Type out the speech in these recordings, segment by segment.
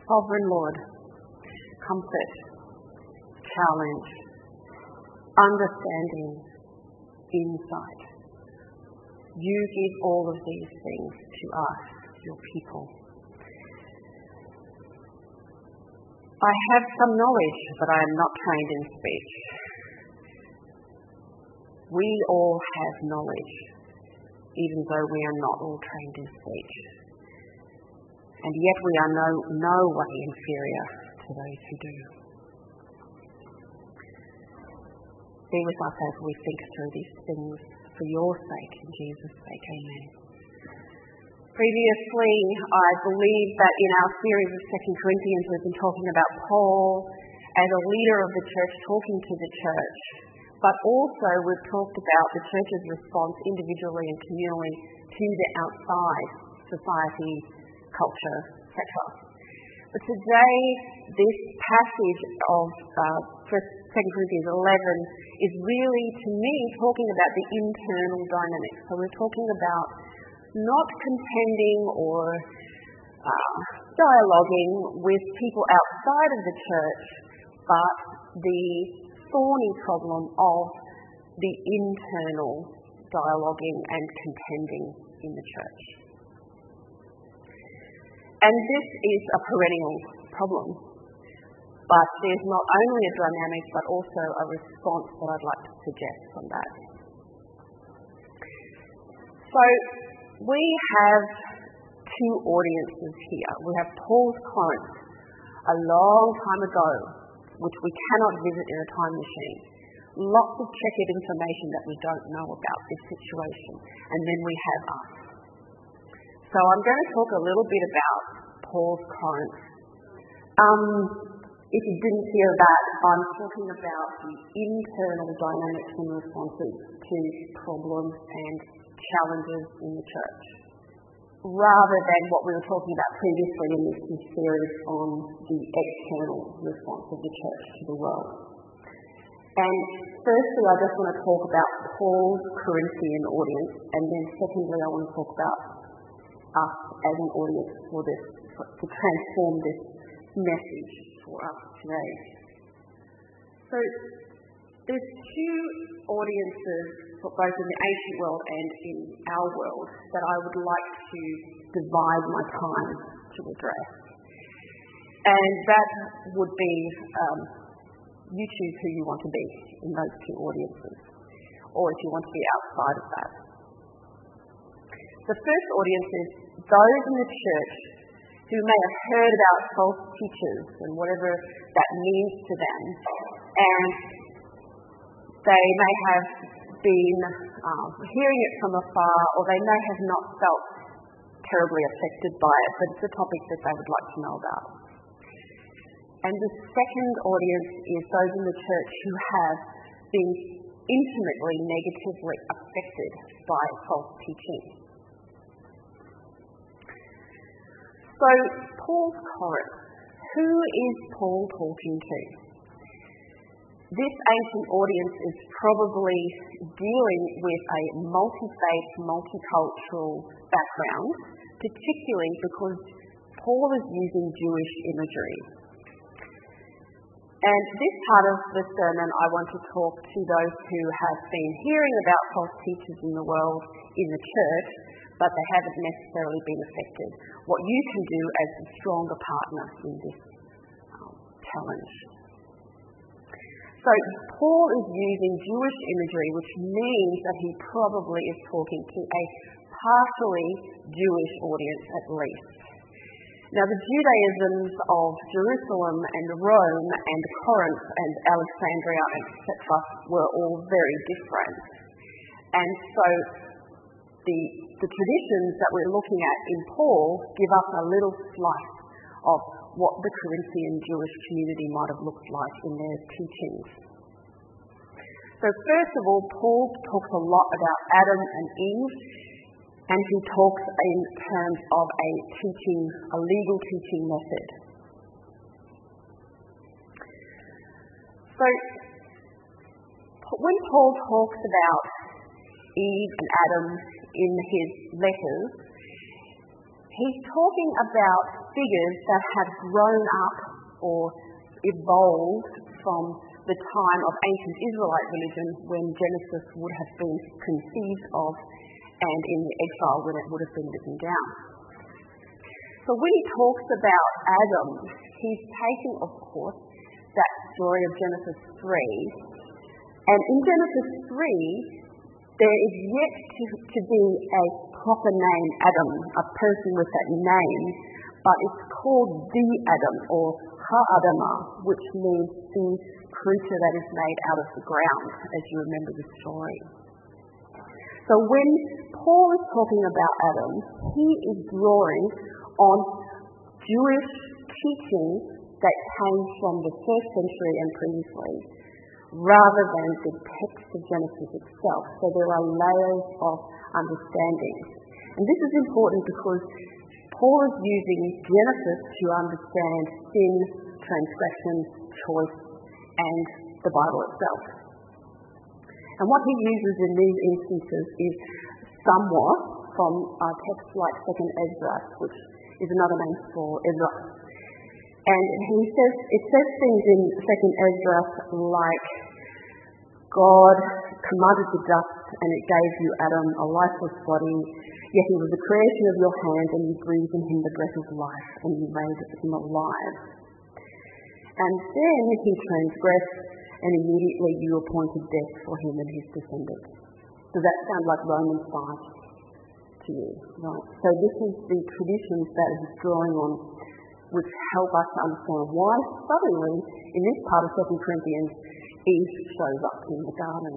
Sovereign Lord, comfort, challenge, understanding, insight. You give all of these things to us, your people. I have some knowledge, but I am not trained in speech. We all have knowledge, even though we are not all trained in speech. And yet we are no way inferior to those who do. Be with us as we think through these things for your sake, in Jesus' sake. Amen. Previously, I believe that in our series of 2 Corinthians, we've been talking about Paul as a leader of the church talking to the church, but also we've talked about the church's response individually and communally to the outside society, culture, etc. But today, this passage of 2 Corinthians 11 is really, to me, talking about the internal dynamics. So we're talking about not contending or dialoguing with people outside of the church, but the thorny problem of the internal dialoguing and contending in the church. And this is a perennial problem, but there's not only a dynamic but also a response that I'd like to suggest from that. So we have two audiences here. We have Paul's Corinth, a long time ago, which we cannot visit in a time machine. Lots of checkered information that we don't know about this situation. And then we have us. So I'm going to talk a little bit about Paul's Corinth. If you didn't hear that, I'm talking about the internal dynamics and responses to problems and challenges in the church, rather than what we were talking about previously in this series on the external response of the church to the world. And firstly, I just want to talk about Paul's Corinthian audience, and then secondly, I want to talk about us as an audience for this, to transform this message for us today. So there's two audiences, both in the ancient world and in our world, that I would like to divide my time to address. And that would be, you choose who you want to be in those two audiences, or if you want to be outside of that. The first audience is those in the church who may have heard about false teachers and whatever that means to them, and they may have been hearing it from afar, or they may have not felt terribly affected by it, but it's a topic that they would like to know about. And the second audience is those in the church who have been intimately negatively affected by false teaching. So, Paul's Corinth. Who is Paul talking to? This ancient audience is probably dealing with a multi-faith, multicultural background, particularly because Paul is using Jewish imagery. And this part of the sermon, I want to talk to those who have been hearing about false teachers in the world, in the church, but they haven't necessarily been affected. What you can do as a stronger partner in this challenge. So Paul is using Jewish imagery, which means that he probably is talking to a partially Jewish audience at least. Now, the Judaisms of Jerusalem and Rome and Corinth and Alexandria, etc., were all very different. And so the traditions that we're looking at in Paul give us a little slice of what the Corinthian Jewish community might have looked like in their teachings. So first of all, Paul talks a lot about Adam and Eve, and he talks in terms of a legal teaching method. So when Paul talks about Eve and Adam in his letters, He's talking about figures that have grown up or evolved from the time of ancient Israelite religion when Genesis would have been conceived of and in the exile when it would have been written down. So when he talks about Adam, he's taking, of course, that story of Genesis 3. And in Genesis 3, there is yet to be a proper name, Adam, a person with that name, but it's called the Adam or Ha-Adamah, which means the creature that is made out of the ground, as you remember the story. So when Paul is talking about Adam, he is drawing on Jewish teachings that came from the first century and previously, rather than the text of Genesis itself. So there are layers of understanding. And this is important because Paul is using Genesis to understand sin, transgression, choice, and the Bible itself. And what he uses in these instances is somewhat from texts like 2nd Ezra, which is another name for Ezra. And it says things in 2nd Ezra like, God commanded the dust and it gave you, Adam, a lifeless body, yet he was the creation of your hands and you breathed in him the breath of life and you made him alive. And then he transgressed and immediately you appointed death for him and his descendants. Does that sound like Romans 5 to you? Right. So this is the traditions that he's drawing on, which help us to understand why suddenly in this part of 2 Corinthians Eve shows up in the garden.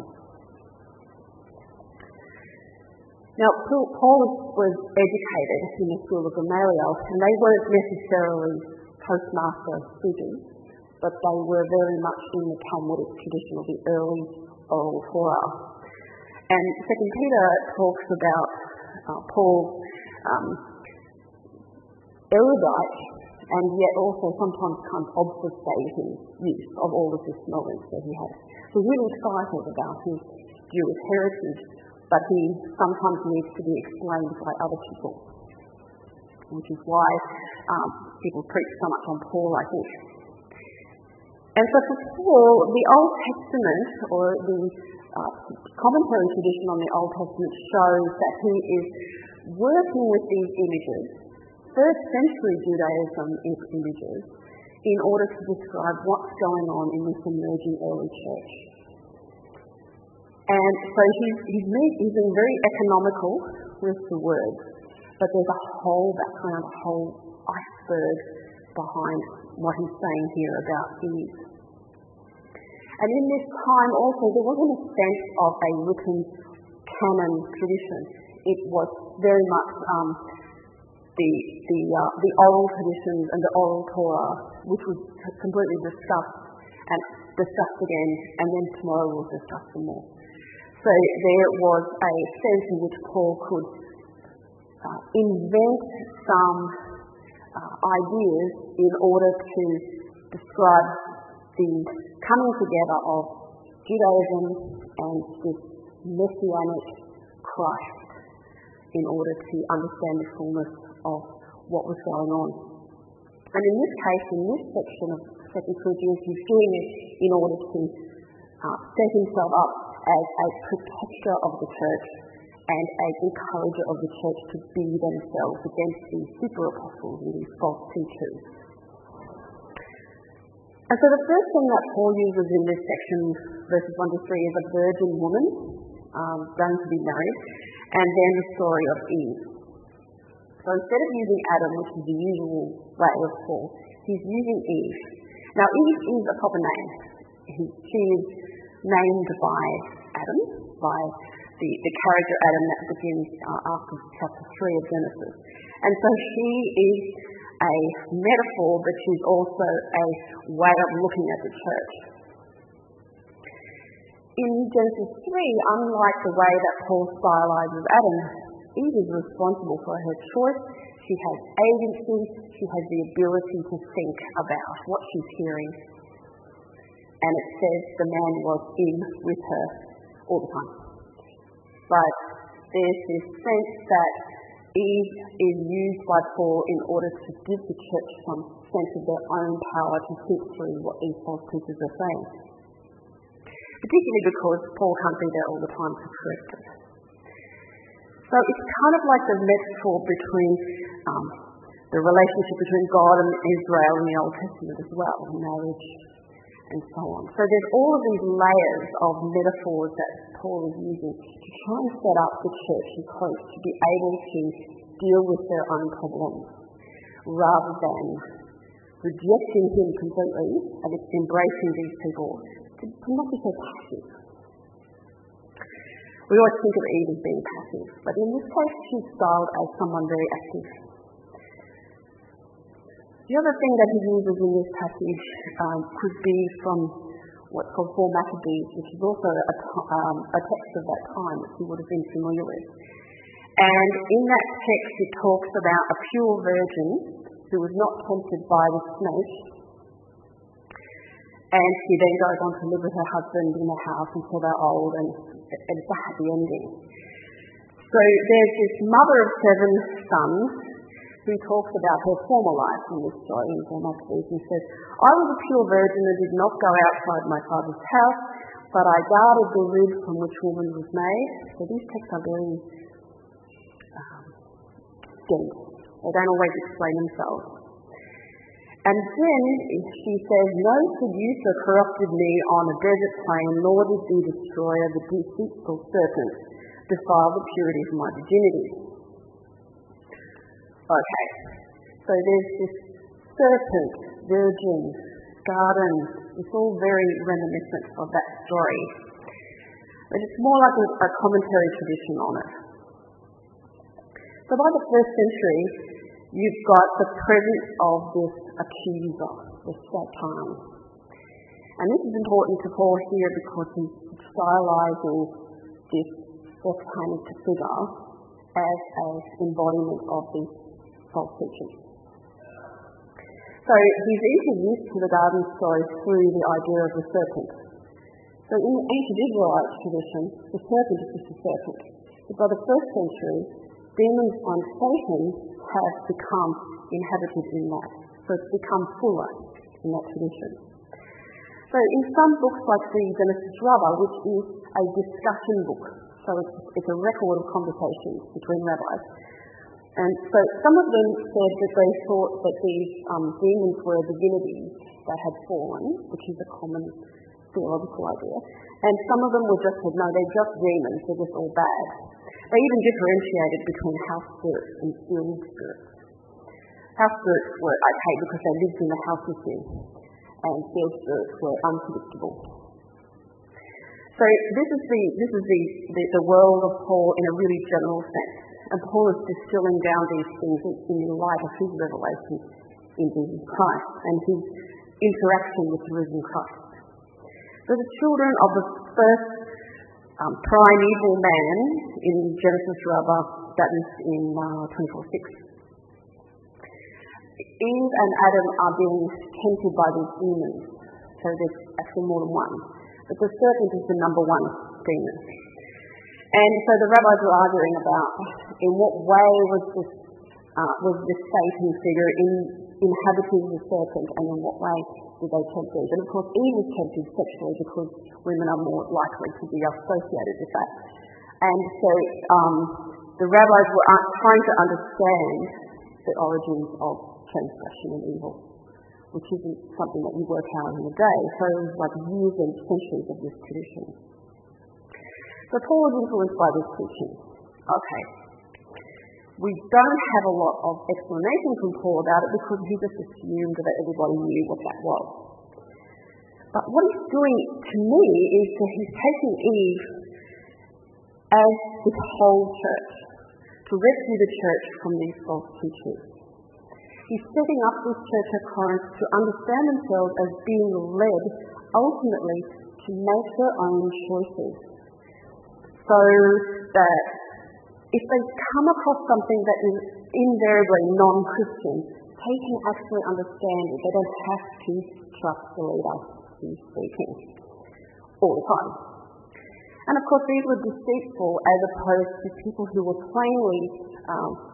Now, Paul was educated in the school of Gamaliel, and they weren't necessarily postmaster figures, but they were very much in the Talmudic tradition of the early oral Torah. And 2 Peter talks about Paul's erudite and yet also sometimes kind of obfuscating use of all of this knowledge that he had. So really excited about his Jewish heritage, but he sometimes needs to be explained by other people, which is why people preach so much on Paul, I think. And so for Paul, the Old Testament, or the commentary tradition on the Old Testament, shows that he is working with these images, first century Judaism images, in order to describe what's going on in this emerging early church. And so he's being very economical with the words, but there's a whole background, a whole iceberg behind what he's saying here about Eve. And in this time also, there wasn't a sense of a written canon tradition. It was very much the oral traditions and the oral Torah, which was completely discussed again, and then tomorrow we'll discuss some more. So there was a sense in which Paul could invent some ideas in order to describe the coming together of Judaism and this messianic Christ in order to understand the fullness of what was going on. And in this case, in this section of 2 Corinthians, he's doing it in order to set himself up as a protector of the church and an encourager of the church to be themselves against these super apostles and these false teachers. And so the first thing that Paul uses in this section, verses 1 to 3, is a virgin woman going to be married, and then the story of Eve. So instead of using Adam, which is the usual way of Paul, he's using Eve. Now Eve is a proper name. She is named by Adam, by the character Adam that begins after chapter 3 of Genesis. And so she is a metaphor, but she's also a way of looking at the church. In Genesis 3, unlike the way that Paul stylizes Adam, Eve is responsible for her choice. She has agency. She has the ability to think about what she's hearing. And it says the man was in with her all the time. But there's this sense that Eve is used by Paul in order to give the church some sense of their own power to think through what these false teachers are saying. Particularly because Paul can't be there all the time to correct it. So it's kind of like the metaphor between the relationship between God and Israel in the Old Testament as well, marriage and so on. So there's all of these layers of metaphors that Paul is using to try and set up the church and coach to be able to deal with their own problems rather than rejecting him completely and embracing these people to not be so passive. We always think of Eve as being passive, but in this case she's styled as someone very active. The other thing that he uses in this passage could be from what's called 4 Maccabees, which is also a text of that time that you would have been familiar with. And in that text it talks about a pure virgin who was not tempted by the snake, and she then goes on to live with her husband in the house until they're old, and it's a happy ending. So there's this mother of 7 sons who talks about her former life in this story in 4 Maccabees and says, I was a pure virgin and did not go outside my father's house, but I guarded the rib from which woman was made. So these texts are very dense. They don't always explain themselves. And then she says, no seducer corrupted me on a desert plain, nor did the destroyer, the deceitful serpent, defile the purity of my virginity. Okay, so there's this serpent, virgin, garden. It's all very reminiscent of that story. But it's more like a commentary tradition on it. So by the 1st century, you've got the presence of this accuser, this Satan. And this is important to Paul here because he's stylizing this satanic figure as an embodiment of this false teaching. So he's introduced to the garden story through the idea of the serpent. So in the ancient Israelite tradition, the serpent is just a serpent. But by the 1st century, demons and Satan have become inhabited in that. So it's become fuller in that tradition. So in some books like the Genesis Rabbah, which is a discussion book, so it's a record of conversations between rabbis. And so some of them said that they thought that these demons were divinities that had fallen, which is a common theological idea. And some of them were just said, no, they're just demons, they're just all bad. They even differentiated between house spirits and field spirits. House spirits were okay because they lived in the house with you, and field spirits were unpredictable. So this is the world of Paul in a really general sense. And Paul is distilling down these things in the light of his revelation in Jesus Christ and his interaction with the risen Christ. So the children of the first primeval man in Genesis Rabbah, that is in 24:6. Eve and Adam are being tempted by these demons. So there's actually more than one. But the serpent is the number one demon. And so the rabbis were arguing about in what way was this Satan figure inhabiting the serpent, and in what way did they tempt Eve? And of course Eve was tempted sexually because women are more likely to be associated with that. And so the rabbis were trying to understand the origins of transgression and evil, which isn't something that you work out in a day. So it was like years and centuries of this tradition. So Paul was influenced by this teaching. Okay. We don't have a lot of explanation from Paul about it because he just assumed that everybody knew what that was. But what he's doing to me is that he's taking Eve as his whole church to rescue the church from these false teachers. He's setting up this church at Corinth to understand themselves as being led ultimately to make their own choices. So that if they come across something that is invariably non-Christian, they can actually understand it. They don't have to trust the leader who's speaking all the time. And of course these were deceitful as opposed to people who were plainly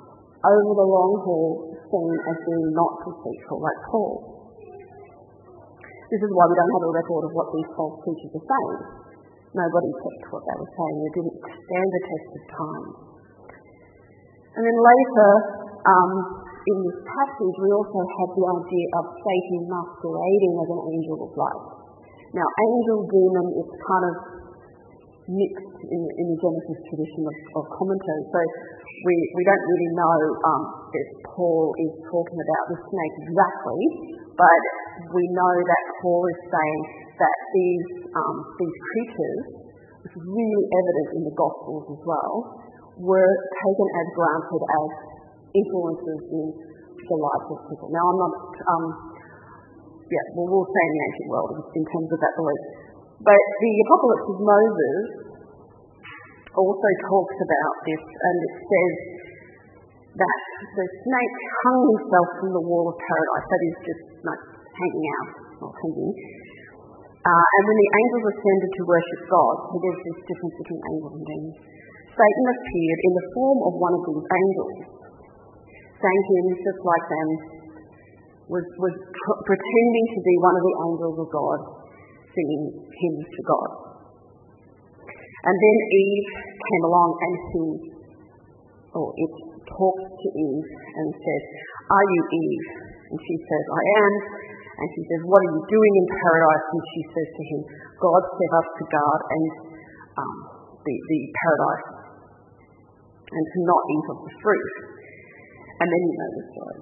over the long haul seen as being not deceitful, like Paul. This is why we don't have a record of what these false teachers are saying. Nobody checked what they were saying. They didn't stand the test of time. And then later, in this passage, we also have the idea of Satan masquerading as an angel of light. Now, angel, demon, it's kind of mixed in the Genesis tradition of commentary. So we don't really know if Paul is talking about the snake exactly, but we know that Paul is saying that these creatures, which is really evident in the Gospels as well, were taken as granted as influences in the lives of people. Now, I'm not, we'll say in the ancient world in terms of that belief. But the Apocalypse of Moses also talks about this, and it says that the snake hung himself from the wall of paradise. That is just like hanging out, or hanging. And when the angels ascended to worship God, so there's this difference between angels and demons, Satan appeared in the form of one of these angels, sang hymns just like them, was pretending to be one of the angels of God, singing hymns to God. And then Eve came along and it talks to Eve and says, "Are you Eve?" And she says, "I am." And she says, "What are you doing in paradise?" And she says to him, "God set us to guard and the paradise and to not eat of the fruit." And then you know the story.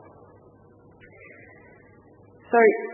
So,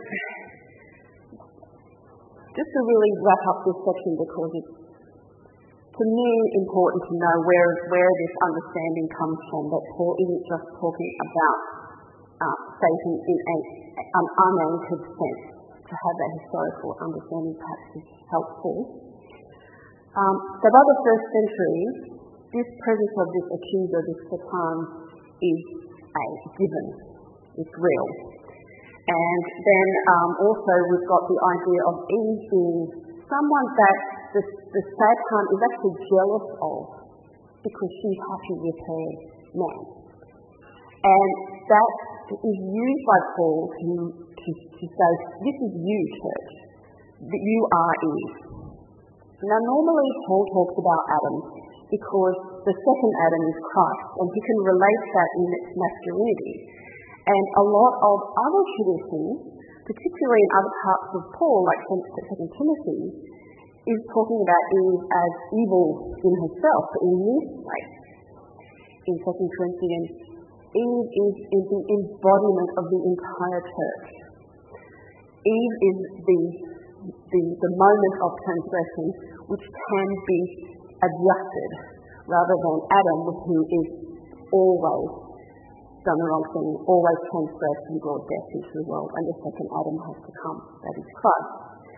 just to really wrap up this section, because it's, to me, important to know where this understanding comes from, that Paul isn't just talking about Satan in an unanchored sense. To have that historical understanding perhaps is helpful. So by the first century, this presence of this accuser, this Satan, is a given. It's real. And then also we've got the idea of Eve being someone that the Satan is actually jealous of because she's happy with her man. And that is used by Paul to say, this is you, church, that you are Eve. Now normally Paul talks about Adam because the second Adam is Christ, and he can relate that in its masculinity. And a lot of other traditions, particularly in other parts of Paul, like 2 Timothy, is talking about Eve as evil in herself, but in this place. In 2 Corinthians, Eve is the embodiment of the entire church. Eve is the moment of transgression which can be adjusted, rather than Adam, who is always done the wrong thing, always transgressed and brought death into the world, and the second Adam has to come, that is Christ.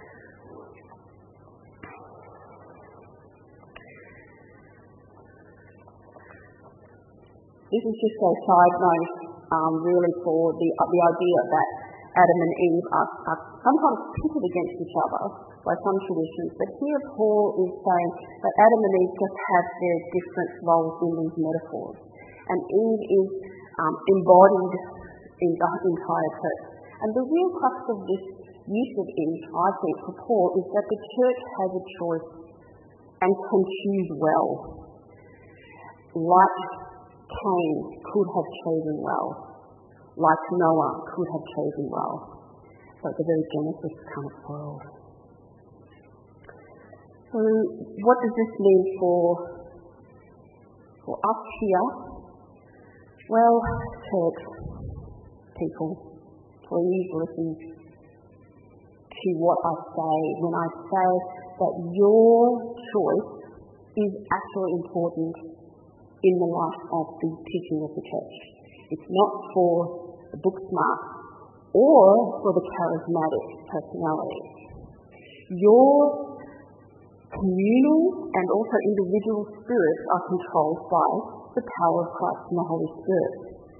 This is just a side note, really, for the idea that Adam and Eve are sometimes pitted against each other by some traditions, but here Paul is saying that Adam and Eve just have their different roles in these metaphors, and Eve is embodied in the entire church. And the real crux of this use of Eve, I think, for Paul, is that the church has a choice and can choose well. Like Cain could have chosen well, like Noah could have chosen well. So it's a very Genesis kind of world. So what does this mean for us here? Well, church people, please listen to what I say when I say that your choice is actually important in the life of the teaching of the church. It's not for the book smart or for the charismatic personality. Your communal and also individual spirits are controlled by the power of Christ and the Holy Spirit.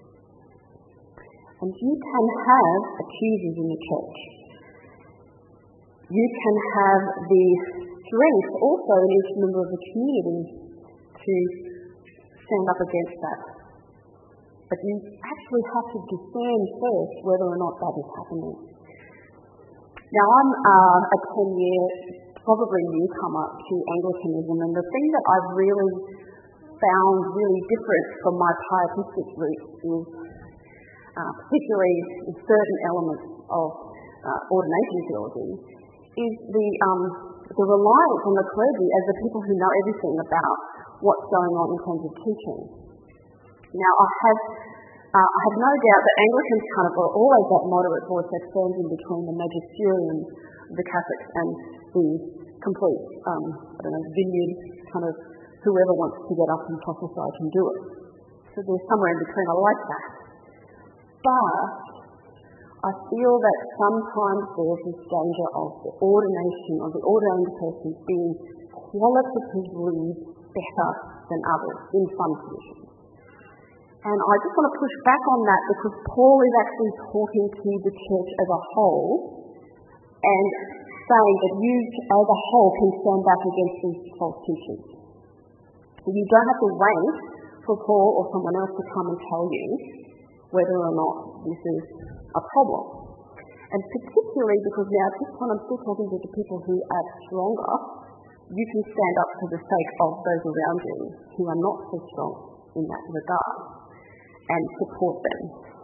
And you can have accusers in the church. You can have the strength also in each member of the community to stand up against that. But you actually have to discern first whether or not that is happening. Now, I'm a 10-year, probably newcomer to Anglicanism, and the thing that I've really found really different from my pietistic roots is, particularly in certain elements of ordination theology, is the reliance on the clergy as the people who know everything about what's going on in terms of teaching. Now, I have no doubt that Anglicans kind of are always that moderate voice that stands in between the magisterium of the Catholics and the complete, vineyard kind of whoever wants to get up and prophesy can do it. So there's somewhere in between. I like that. But I feel that sometimes there's this danger of the ordination of the ordained person being qualitatively better than others in some positions. And I just want to push back on that because Paul is actually talking to the church as a whole and saying that you as a whole can stand back against these false teachers. You don't have to wait for Paul or someone else to come and tell you whether or not this is a problem. And particularly because now at this point I'm still talking to the people who are stronger, you can stand up for the sake of those around you who are not so strong in that regard and support them.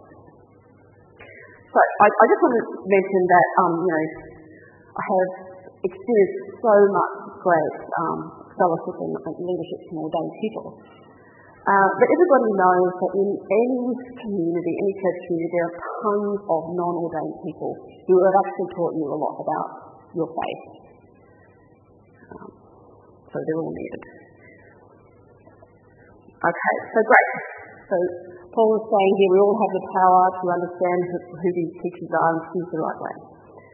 So I just want to mention that, I have experienced so much great fellowship and leadership from ordained people. But everybody knows that in any community, any church community, there are tons of non-ordained people who have actually taught you a lot about your faith. So they're all needed. Okay, so great. So Paul is saying here we all have the power to understand who these teachers are and choose the right way.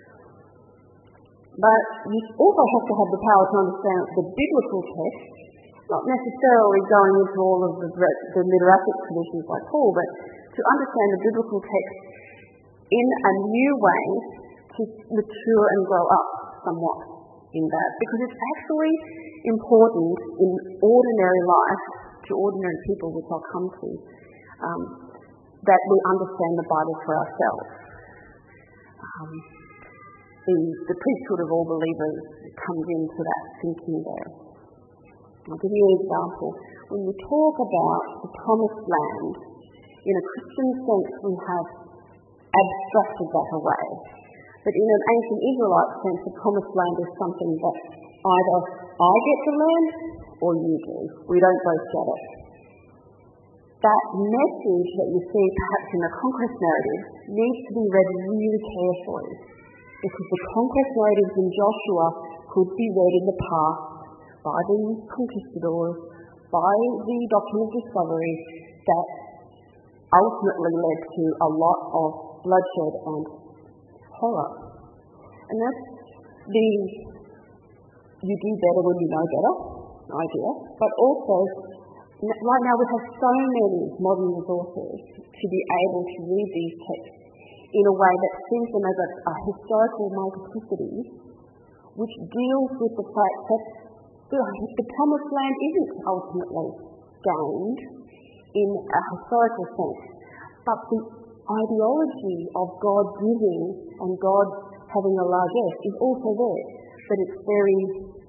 But you also have to have the power to understand the biblical text, not necessarily going into all of the Midrashic traditions like Paul, but to understand the biblical text in a new way to mature and grow up somewhat in that. Because it's actually important in ordinary life, to ordinary people, which I'll come to, that we understand the Bible for ourselves. The priesthood of all believers comes into that thinking there. I'll give you an example. When we talk about the promised land, in a Christian sense we have abstracted that away. But in an ancient Israelite sense, the promised land is something that either I get the land or you do. We don't both get it. That message that you see perhaps in the conquest narrative needs to be read really carefully, because the conquest narratives in Joshua could be read in the past by the conquistadors, by the doctrine of discovery, that ultimately led to a lot of bloodshed and horror. And that's the you do better when you know better idea, but also right now we have so many modern resources to be able to read these texts in a way that sees them as a historical multiplicity, which deals with the fact that the promised land isn't ultimately gained in a historical sense, but the ideology of God giving and God having a largesse is also there, but it's very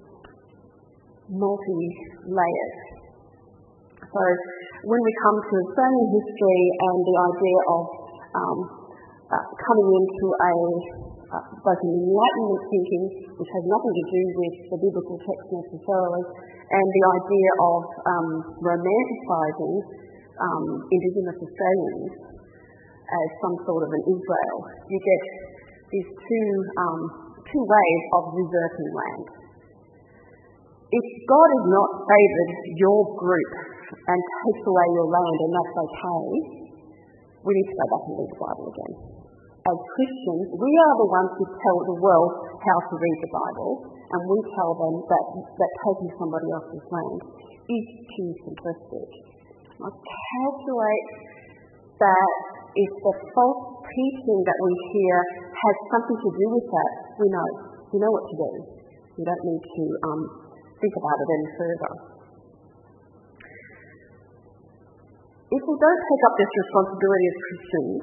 multi-layered. So when we come to Australian history and the idea of coming into both an Enlightenment thinking, which has nothing to do with the biblical text necessarily, and the idea of romanticising Indigenous Australians as some sort of an Israel, you get these two ways of usurping land. If God has not favoured your group and takes away your land and that's okay, we need to go back and read the Bible again. As Christians, we are the ones who tell the world how to read the Bible, and we tell them that taking somebody else's land is too simplistic. I calculate that if the false teaching that we hear has something to do with that, we know what to do. We don't need to think about it any further. if we don't take up this responsibility as Christians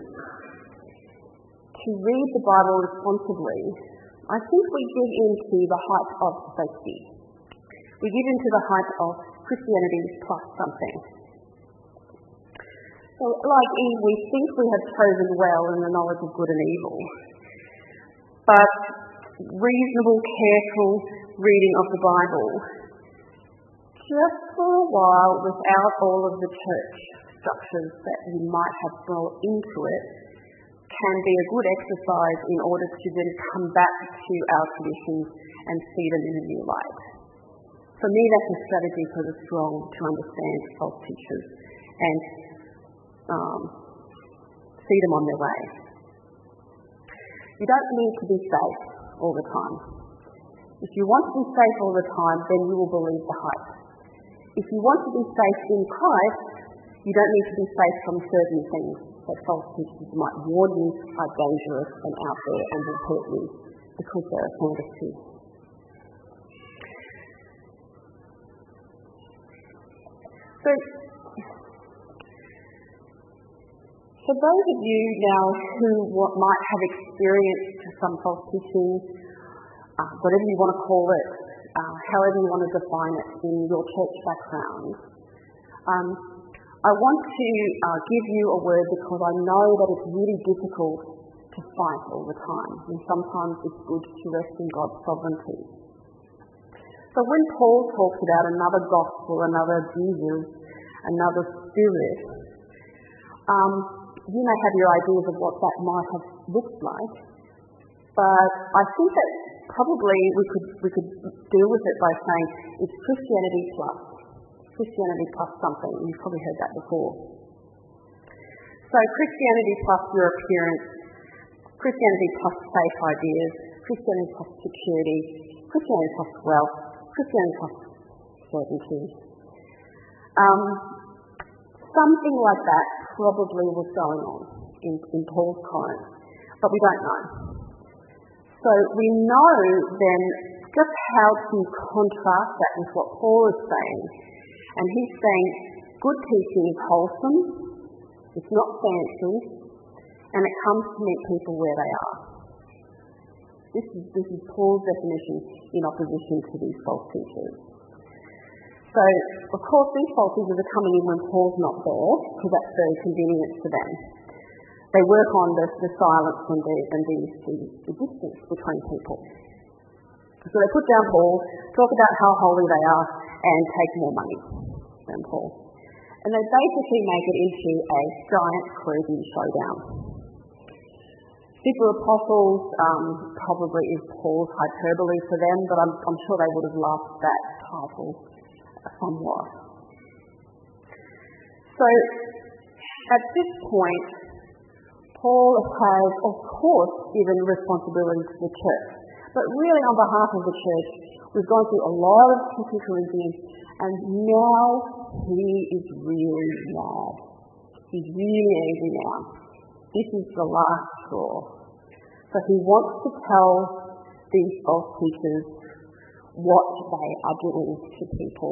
to read the Bible responsibly, I think we give into the hype of safety. We give into the hype of Christianity plus something. So, like Eve, we think we have chosen well in the knowledge of good and evil. But reasonable, careful reading of the Bible, just for a while, without all of the church structures that you might have brought into it, can be a good exercise in order to then come back to our traditions and see them in a new light. For me, that's a strategy for the strong to understand false teachers and see them on their way. You don't need to be safe all the time. If you want to be safe all the time, then you will believe the hype. If you want to be safe in Christ, you don't need to be safe from certain things that false teachers might warn you are dangerous and out there and will hurt you because they're a fantasy. So, for those of you now who might have experienced some false teaching, whatever you want to call it, however you want to define it in your church background, I want to give you a word because I know that it's really difficult to fight all the time, and sometimes it's good to rest in God's sovereignty. So when Paul talks about another gospel, another Jesus, another spirit, you may have your ideas of what that might have looked like, but I think that probably we could deal with it by saying it's Christianity plus something. You've probably heard that before. So Christianity plus your appearance, Christianity plus safe ideas, Christianity plus security, Christianity plus wealth, Christianity plus certainty. Something like that probably was going on in Paul's Corinth, but we don't know. So we know then just how to contrast that with what Paul is saying. And he's saying good teaching is wholesome, it's not fancy, and it comes to meet people where they are. This is Paul's definition in opposition to these false teachers. So, of course, these false teachers are coming in when Paul's not there, because that's very convenient for them. They work on the silence and the distance between people. So they put down Paul, talk about how holy they are, and take more money than Paul. And they basically make it into a giant clergy showdown. Super Apostles probably is Paul's hyperbole for them, but I'm sure they would have loved that title somewhat. So at this point, Paul has, of course, given responsibility to the church. But really, on behalf of the church, we've gone through a lot of 2 Corinthians, and now he is really mad. He's really angry now. This is the last straw. So he wants to tell these false teachers what they are doing to people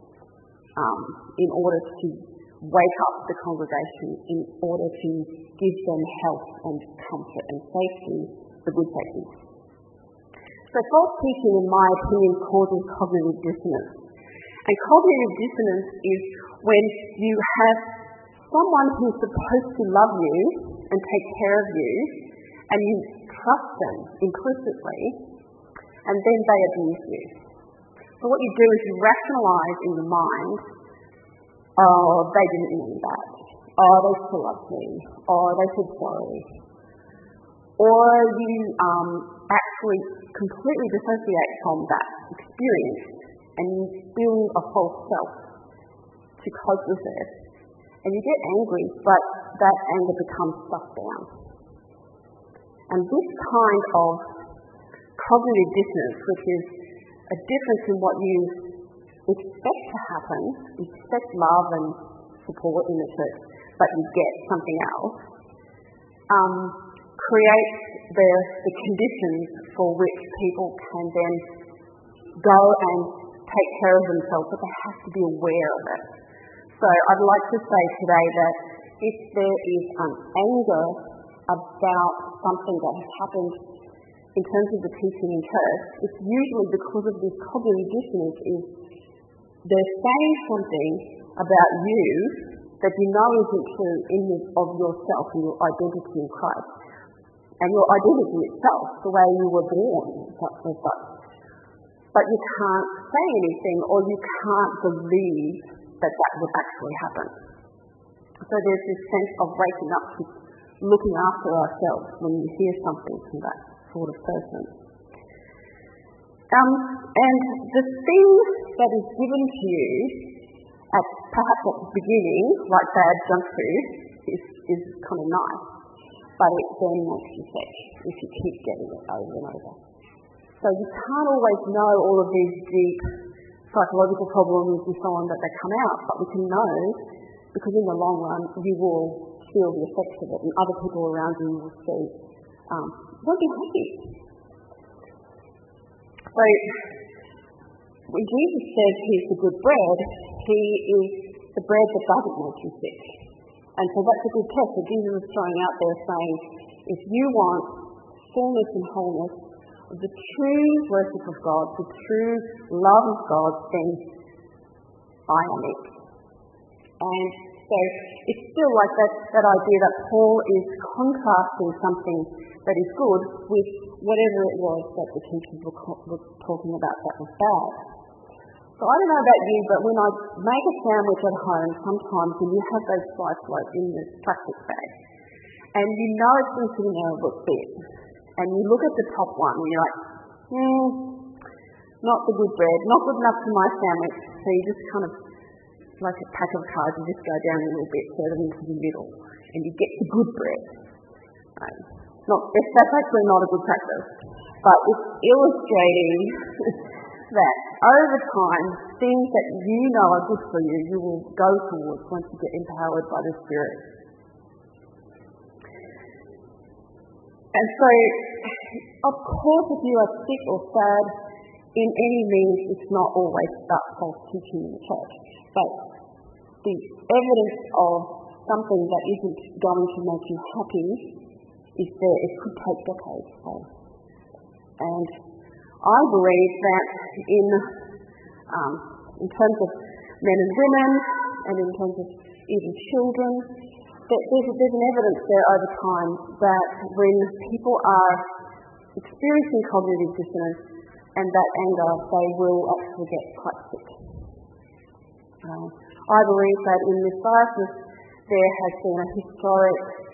in order to wake up the congregation, in order to give them health and comfort and safety, the good safety. So false teaching, in my opinion, causes cognitive dissonance. And cognitive dissonance is when you have someone who's supposed to love you and take care of you, and you trust them implicitly, and then they abuse you. So what you do is you rationalise in your mind, oh, they didn't mean that. Oh, they still love me. Oh, they said sorry. Or you actually completely dissociate from that experience and you build a false self to cope with it. And you get angry, but that anger becomes stuffed down. And this kind of cognitive dissonance, which is a difference in what you expect to happen, you expect love and support in the church, but you get something else, creates the conditions for which people can then go and take care of themselves, but they have to be aware of it. So I'd like to say today that if there is anger about something that has happened in terms of the teaching in church, it's usually because of this cognitive dissonance. Is they're saying something about you that you know isn't true of yourself and your identity in Christ. And your identity itself, the way you were born, such and such. But you can't say anything, or you can't believe that would actually happen. So there's this sense of waking up to looking after ourselves when you hear something from that sort of person. And the thing that is given to you, perhaps at the beginning, like bad junk food, is kind of nice. But it then makes you sick if you keep getting it over and over. So you can't always know all of these deep psychological problems and so on that they come out, but we can know because in the long run you will feel the effects of it and other people around you will see. Won't be happy. So when Jesus says he's the good bread, he is the bread that doesn't make you sick. And so that's a good test that Jesus is throwing out there, saying, if you want fullness and wholeness, the true worship of God, the true love of God, then I am it. And so it's still like that idea that Paul is contrasting something that is good with whatever it was that the teachers were talking about that was bad. So I don't know about you, but when I make a sandwich at home, sometimes when you have those sliced loaves in the plastic bag, and you know it's been sitting there a little bit, and you look at the top one, and you're like, not the good bread, not good enough for my sandwich, so you just kind of, like a pack of cards, you just go down a little bit further into the middle, and you get the good bread. That's actually not a good practice, but it's illustrating that over time, things that you know are good for you, you will go towards once you get empowered by the Spirit. And so, of course, if you are sick or sad, in any means, it's not always about false teaching in the church. But the evidence of something that isn't going to make you happy is there. It could take decades. And I believe that in terms of men and women, and in terms of even children, that there's an evidence there over time that when people are experiencing cognitive dissonance and that anger, they will actually get quite sick. I believe that in this diocese there has been a historic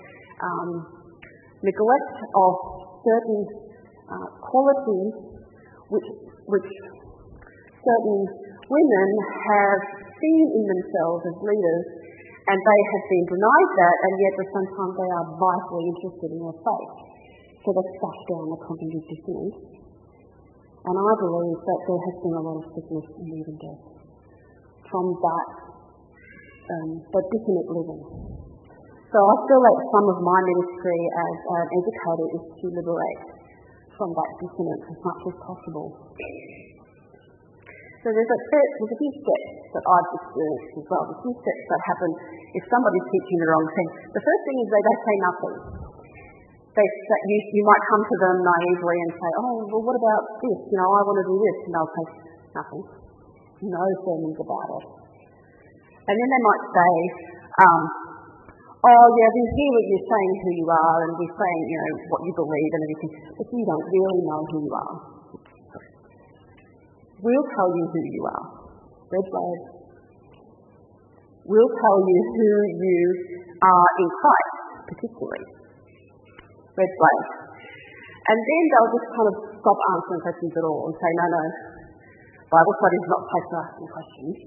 neglect of certain qualities which certain women have seen in themselves as leaders, and they have been denied that, and yet at some time they are vitally interested in their faith. So they stuff down the cognitive dissonance. And I believe that there has been a lot of sickness and even death from that dissonant living. So I feel like some of my ministry as an educator is to liberate from that dissonance as much as possible. So there's a few steps that I've experienced as well. The few steps that happen if somebody's teaching the wrong thing. The first thing is they say nothing. You might come to them naively and say, oh, well, what about this? I want to do this. And they'll say, nothing. No sermons about it. And then they might say, oh, yeah, we hear what you're saying who you are, and we're saying, what you believe and everything, but you don't really know who you are. We'll tell you who you are. Red flag. We'll tell you who you are in Christ, particularly. Red flag. And then they'll just kind of stop answering questions at all and say, no, Bible study is not a place for asking questions.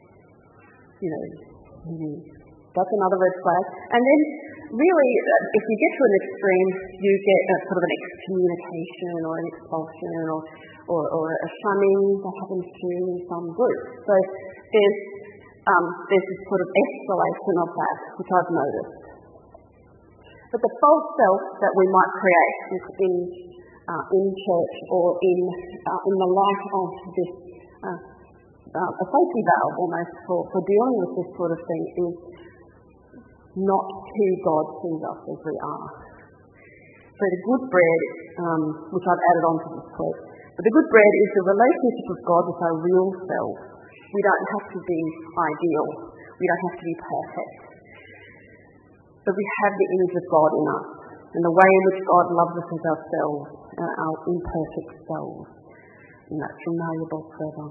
That's another red flag. And then really, if you get to an extreme, you get a sort of an excommunication or an expulsion or a shunning that happens to you in some group. So there's this sort of escalation of that, which I've noticed. But the false self that we might create in church or in the light of this a safety valve almost for dealing with this sort of thing is not who God sees us as we are. So the good bread, which I've added on to this quote, but the good bread is the relationship of God with our real selves. We don't have to be ideal. We don't have to be perfect. But we have the image of God in us, and the way in which God loves us as ourselves, our imperfect selves. And that's invaluable forever.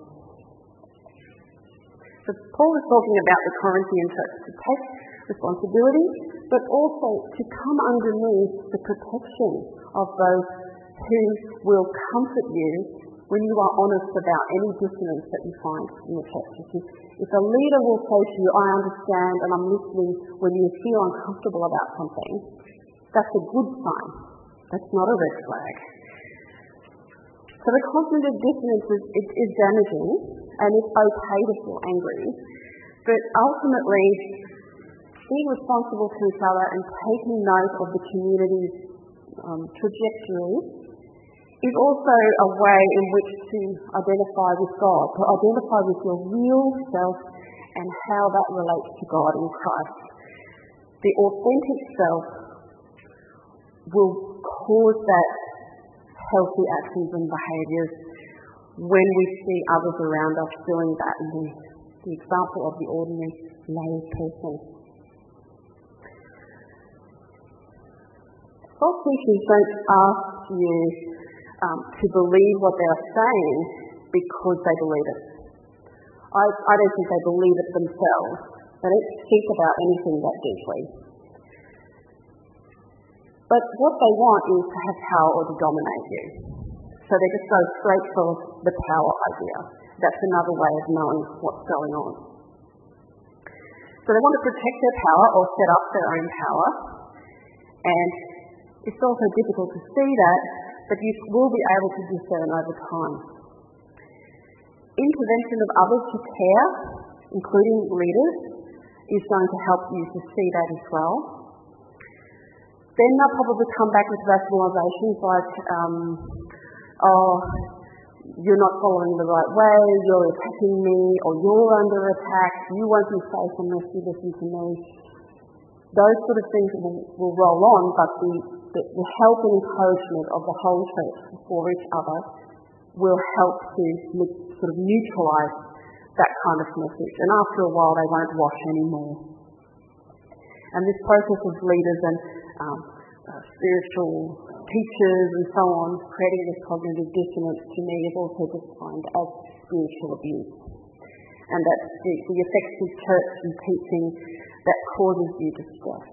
So Paul is talking about the Corinthian church to take responsibility, but also to come underneath the protection of those who will comfort you when you are honest about any dissonance that you find in the church. If a leader will say to you, I understand and I'm listening when you feel uncomfortable about something, that's a good sign. That's not a red flag. So the cognitive dissonance is damaging, and it's okay to feel angry, but ultimately being responsible to each other and taking note of the community's trajectory is also a way in which to identify with God, to identify with your real self and how that relates to God in Christ. The authentic self will cause that healthy actions and behaviours when we see others around us doing that, and the example of the ordinary lay person. False teachers don't ask you to believe what they're saying because they believe it. I don't think they believe it themselves. They don't think about anything that deeply. But what they want is to have power or to dominate you. So they just go straight for the power idea. That's another way of knowing what's going on. So they want to protect their power or set up their own power. And it's also difficult to see that, but you will be able to discern over time. Intervention of others who care, including leaders, is going to help you to see that as well. Then they'll probably come back with rationalisations like, you're not following the right way, you're attacking me, or you're under attack, you won't be safe unless you listen to me. Those sort of things will roll on, but the help and encouragement of the whole church for each other will help to sort of neutralise that kind of message. And after a while, they won't wash anymore. And this process of leaders and spiritual teachers and so on creating this cognitive dissonance to me is also defined as spiritual abuse. And that's the effects of church and teaching that causes you distress.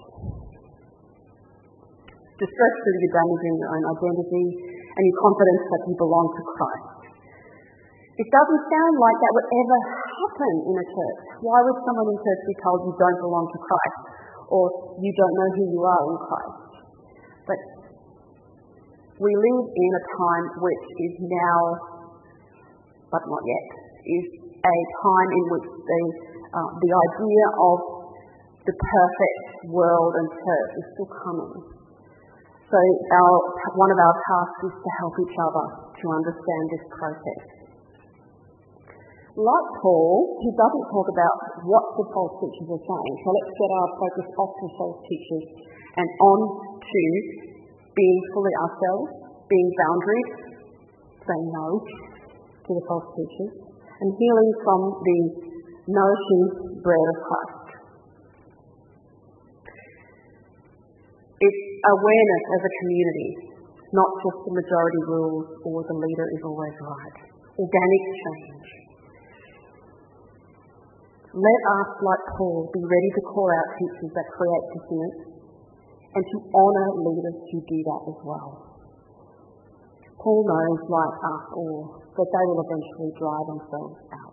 Distress through your damaging your own identity and your confidence that you belong to Christ. It doesn't sound like that would ever happen in a church. Why would someone in church be told you don't belong to Christ or you don't know who you are in Christ? But we live in a time which is now, but not yet, is a time in which the idea of the perfect world and church is still coming. So one of our tasks is to help each other to understand this process. Like Paul, he doesn't talk about what the false teachers are saying. So let's get our focus off the false teachers and on to being fully ourselves, being boundaried, saying no to the false teachers, and healing from the nourishing bread of Christ. It's awareness as a community, not just the majority rules or the leader is always right. Organic change. Let us, like Paul, be ready to call out teachers that create dissonance and to honour leaders who do that as well. Paul knows, like us all, that they will eventually dry themselves out.